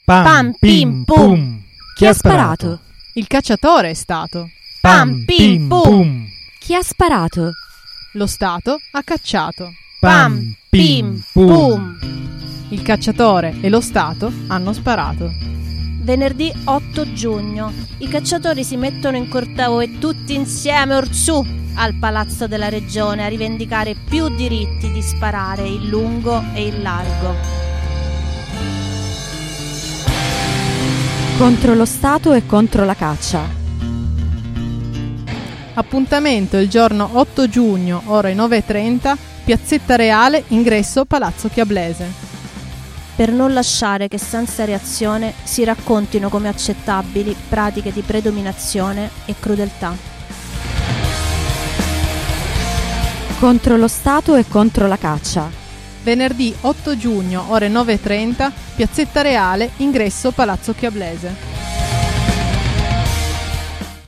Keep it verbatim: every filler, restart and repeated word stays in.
Pam pim pum. Chi ha sparato? Il cacciatore è stato. Pam pim pum. Chi ha sparato? Lo Stato ha cacciato. Pam pim pum. Il cacciatore e lo Stato hanno sparato. Venerdì otto giugno. I cacciatori si mettono in corteo e tutti insieme orsù al Palazzo della Regione a rivendicare più diritti di sparare in lungo e in largo. Contro lo Stato e contro la caccia. Appuntamento il giorno otto giugno, ore nove e trenta, Piazzetta Reale, ingresso Palazzo Chiablese. Per non lasciare che senza reazione si raccontino come accettabili pratiche di predominazione e crudeltà. Contro lo Stato e contro la caccia. Venerdì otto giugno, ore nove e trenta, Piazzetta Reale, ingresso Palazzo Chiablese.